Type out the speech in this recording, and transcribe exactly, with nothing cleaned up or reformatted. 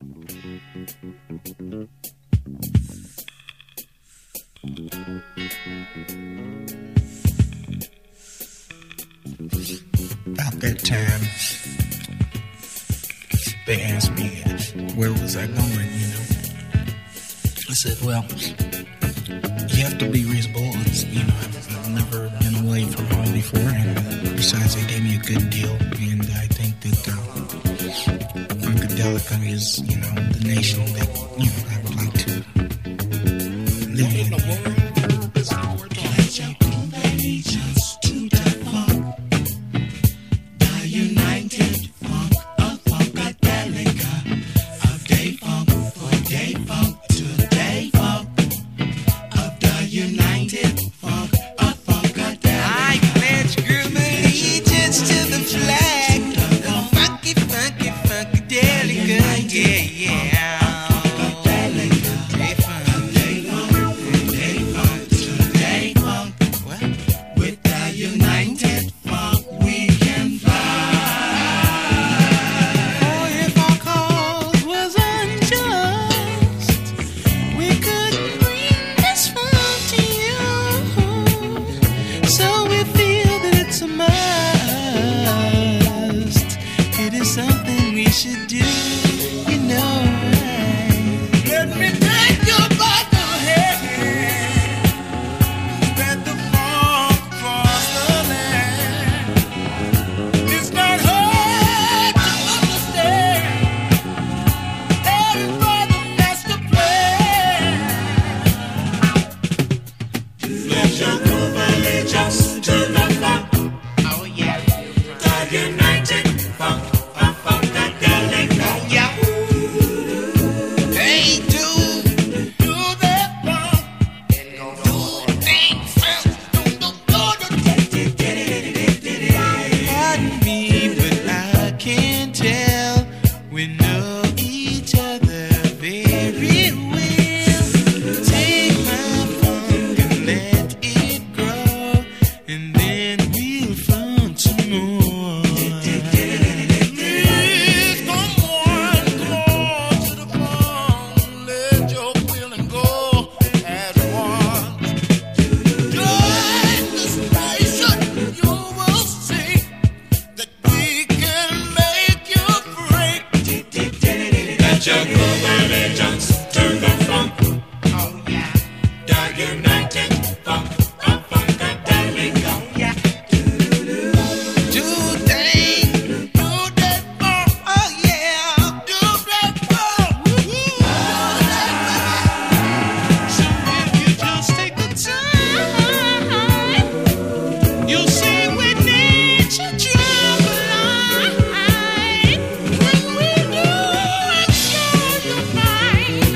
About that time, they asked me where was I going, you know. I said, well, you have to be reasonable. It's, you know, I've, I've never been away for long before, and besides, they gave me a good deal, and I think that uh, Funkadelica is, you know, the nation that, you know, I would like to live in. The world is our pledge of allegiance to the funk, the United Funk of Funkadelica, of day funk for day funk to day funk, of the United Funk of Funkadelica. I pledge group allegiance to the flag of funky, funky, Funkadelica, yeah, yeah. Fine.